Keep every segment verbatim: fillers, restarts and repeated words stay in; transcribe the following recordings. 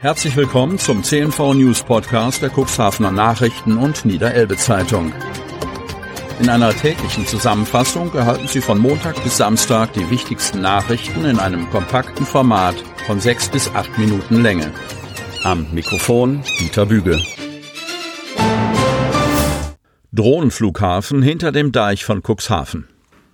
Herzlich willkommen zum C N V News Podcast der Cuxhavener Nachrichten und Niederelbe Zeitung. In einer täglichen Zusammenfassung erhalten Sie von Montag bis Samstag die wichtigsten Nachrichten in einem kompakten Format von sechs bis acht Minuten Länge. Am Mikrofon Dieter Büge. Drohnenflughafen hinter dem Deich von Cuxhaven.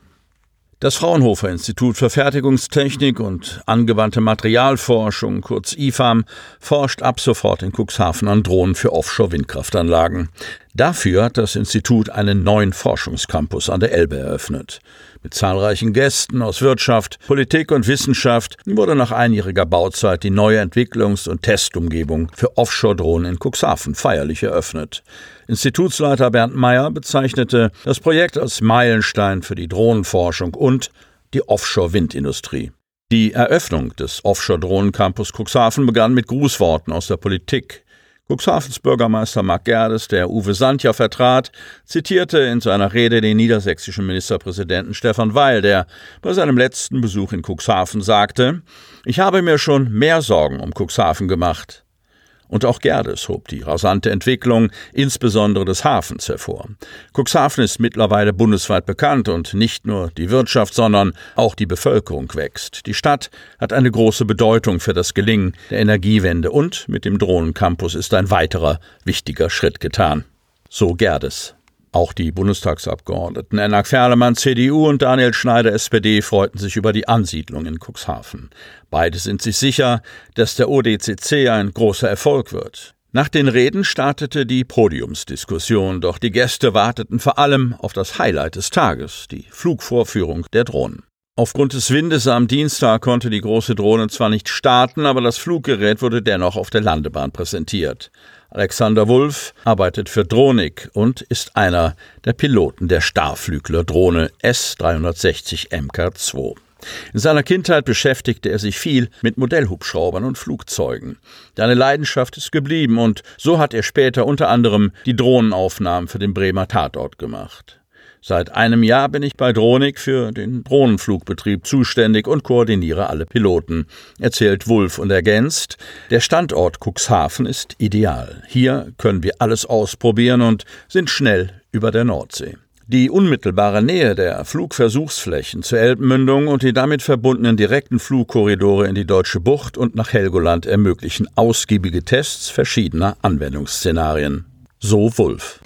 Das Fraunhofer Institut für Fertigungstechnik und angewandte Materialforschung, kurz I F A M, forscht ab sofort in Cuxhaven an Drohnen für Offshore-Windkraftanlagen. Dafür hat das Institut einen neuen Forschungscampus an der Elbe eröffnet. Mit zahlreichen Gästen aus Wirtschaft, Politik und Wissenschaft wurde nach einjähriger Bauzeit die neue Entwicklungs- und Testumgebung für Offshore-Drohnen in Cuxhaven feierlich eröffnet. Institutsleiter Bernd Meyer bezeichnete das Projekt als Meilenstein für die Drohnenforschung und die Offshore-Windindustrie. Die Eröffnung des Offshore-Drohnen-Campus Cuxhaven begann mit Grußworten aus der Politik. Cuxhavens Bürgermeister Marc Gerdes, der Uwe Santja vertrat, zitierte in seiner Rede den niedersächsischen Ministerpräsidenten Stefan Weil, der bei seinem letzten Besuch in Cuxhaven sagte: „Ich habe mir schon mehr Sorgen um Cuxhaven gemacht." Und auch Gerdes hob die rasante Entwicklung, insbesondere des Hafens, hervor. Cuxhaven ist mittlerweile bundesweit bekannt und nicht nur die Wirtschaft, sondern auch die Bevölkerung wächst. Die Stadt hat eine große Bedeutung für das Gelingen der Energiewende und mit dem Drohnencampus ist ein weiterer wichtiger Schritt getan. So Gerdes. Auch die Bundestagsabgeordneten Ennak Ferlemann, C D U, und Daniel Schneider, S P D, freuten sich über die Ansiedlung in Cuxhaven. Beide sind sich sicher, dass der O D C C ein großer Erfolg wird. Nach den Reden startete die Podiumsdiskussion, doch die Gäste warteten vor allem auf das Highlight des Tages, die Flugvorführung der Drohnen. Aufgrund des Windes am Dienstag konnte die große Drohne zwar nicht starten, aber das Fluggerät wurde dennoch auf der Landebahn präsentiert. Alexander Wulff arbeitet für Drohnik und ist einer der Piloten der Starflügler-Drohne S dreihundertsechzig M K zwei. In seiner Kindheit beschäftigte er sich viel mit Modellhubschraubern und Flugzeugen. Seine Leidenschaft ist geblieben und so hat er später unter anderem die Drohnenaufnahmen für den Bremer Tatort gemacht. Seit einem Jahr bin ich bei Drohnik für den Drohnenflugbetrieb zuständig und koordiniere alle Piloten, erzählt Wulff und ergänzt: Der Standort Cuxhaven ist ideal. Hier können wir alles ausprobieren und sind schnell über der Nordsee. Die unmittelbare Nähe der Flugversuchsflächen zur Elbmündung und die damit verbundenen direkten Flugkorridore in die Deutsche Bucht und nach Helgoland ermöglichen ausgiebige Tests verschiedener Anwendungsszenarien. So Wulff.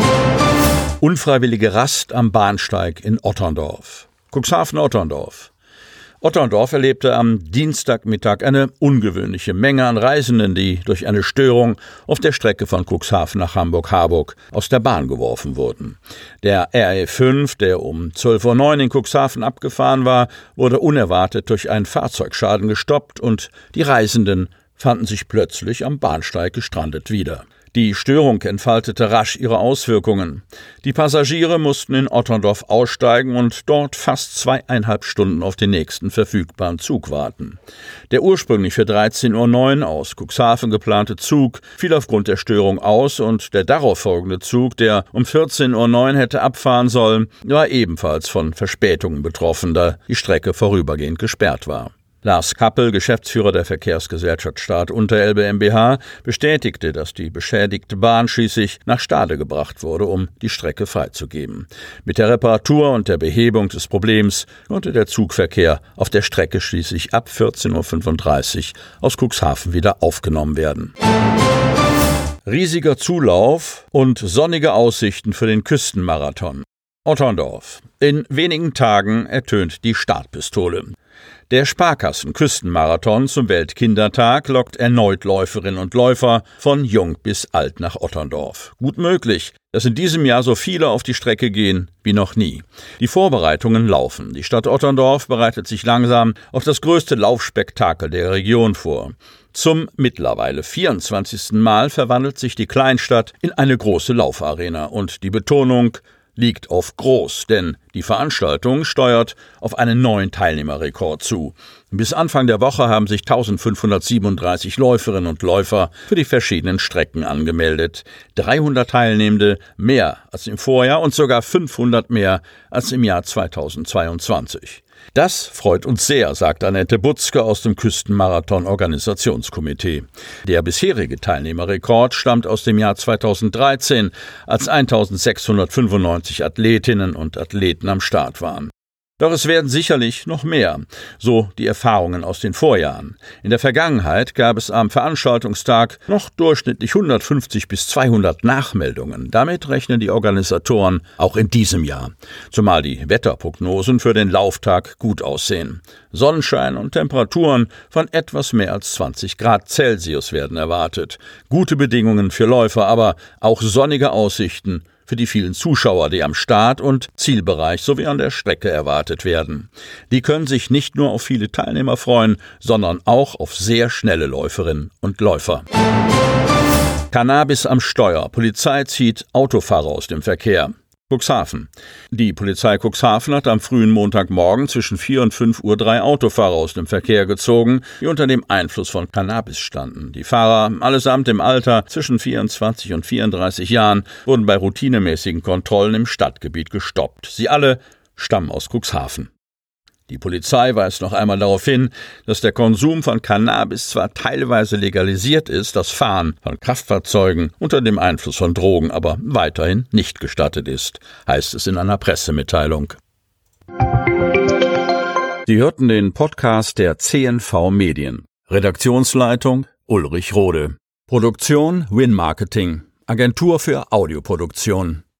Unfreiwillige Rast am Bahnsteig in Otterndorf. Cuxhaven-Otterndorf. Otterndorf erlebte am Dienstagmittag eine ungewöhnliche Menge an Reisenden, die durch eine Störung auf der Strecke von Cuxhaven nach Hamburg-Harburg aus der Bahn geworfen wurden. Der R E fünf, der um zwölf Uhr neun in Cuxhaven abgefahren war, wurde unerwartet durch einen Fahrzeugschaden gestoppt und die Reisenden fanden sich plötzlich am Bahnsteig gestrandet wieder. Die Störung entfaltete rasch ihre Auswirkungen. Die Passagiere mussten in Otterndorf aussteigen und dort fast zweieinhalb Stunden auf den nächsten verfügbaren Zug warten. Der ursprünglich für dreizehn Uhr neun aus Cuxhaven geplante Zug fiel aufgrund der Störung aus und der darauf folgende Zug, der um vierzehn Uhr neun hätte abfahren sollen, war ebenfalls von Verspätungen betroffen, da die Strecke vorübergehend gesperrt war. Lars Kappel, Geschäftsführer der Verkehrsgesellschaft Staat Unterelbe GmbH, bestätigte, dass die beschädigte Bahn schließlich nach Stade gebracht wurde, um die Strecke freizugeben. Mit der Reparatur und der Behebung des Problems konnte der Zugverkehr auf der Strecke schließlich ab vierzehn Uhr fünfunddreißig aus Cuxhaven wieder aufgenommen werden. Riesiger Zulauf und sonnige Aussichten für den Küstenmarathon. Otterndorf. In wenigen Tagen ertönt die Startpistole. Der Sparkassen-Küstenmarathon zum Weltkindertag lockt erneut Läuferinnen und Läufer von jung bis alt nach Otterndorf. Gut möglich, dass in diesem Jahr so viele auf die Strecke gehen wie noch nie. Die Vorbereitungen laufen. Die Stadt Otterndorf bereitet sich langsam auf das größte Laufspektakel der Region vor. Zum mittlerweile vierundzwanzigsten Mal verwandelt sich die Kleinstadt in eine große Laufarena und die Betonung liegt auf groß, denn die Veranstaltung steuert auf einen neuen Teilnehmerrekord zu. Bis Anfang der Woche haben sich eintausendfünfhundertsiebenunddreißig Läuferinnen und Läufer für die verschiedenen Strecken angemeldet. dreihundert Teilnehmende, mehr als im Vorjahr und sogar fünfhundert mehr als im Jahr zweitausendzweiundzwanzig. Das freut uns sehr, sagt Annette Butzke aus dem Küstenmarathon-Organisationskomitee. Der bisherige Teilnehmerrekord stammt aus dem Jahr zweitausenddreizehn, als eintausendsechshundertfünfundneunzig Athletinnen und Athleten am Start waren. Doch es werden sicherlich noch mehr, so die Erfahrungen aus den Vorjahren. In der Vergangenheit gab es am Veranstaltungstag noch durchschnittlich hundertfünfzig bis zweihundert Nachmeldungen. Damit rechnen die Organisatoren auch in diesem Jahr, zumal die Wetterprognosen für den Lauftag gut aussehen. Sonnenschein und Temperaturen von etwas mehr als zwanzig Grad Celsius werden erwartet. Gute Bedingungen für Läufer, aber auch sonnige Aussichten für die vielen Zuschauer, die am Start- und Zielbereich sowie an der Strecke erwartet werden. Die können sich nicht nur auf viele Teilnehmer freuen, sondern auch auf sehr schnelle Läuferinnen und Läufer. Cannabis am Steuer. Polizei zieht Autofahrer aus dem Verkehr. Cuxhaven. Die Polizei Cuxhaven hat am frühen Montagmorgen zwischen vier und fünf Uhr drei Autofahrer aus dem Verkehr gezogen, die unter dem Einfluss von Cannabis standen. Die Fahrer, allesamt im Alter zwischen vierundzwanzig und vierunddreißig Jahren, wurden bei routinemäßigen Kontrollen im Stadtgebiet gestoppt. Sie alle stammen aus Cuxhaven. Die Polizei weist noch einmal darauf hin, dass der Konsum von Cannabis zwar teilweise legalisiert ist, das Fahren von Kraftfahrzeugen unter dem Einfluss von Drogen aber weiterhin nicht gestattet ist, heißt es in einer Pressemitteilung. Sie hörten den Podcast der C N V Medien. Redaktionsleitung Ulrich Rode. Produktion Win Marketing, Agentur für Audioproduktion.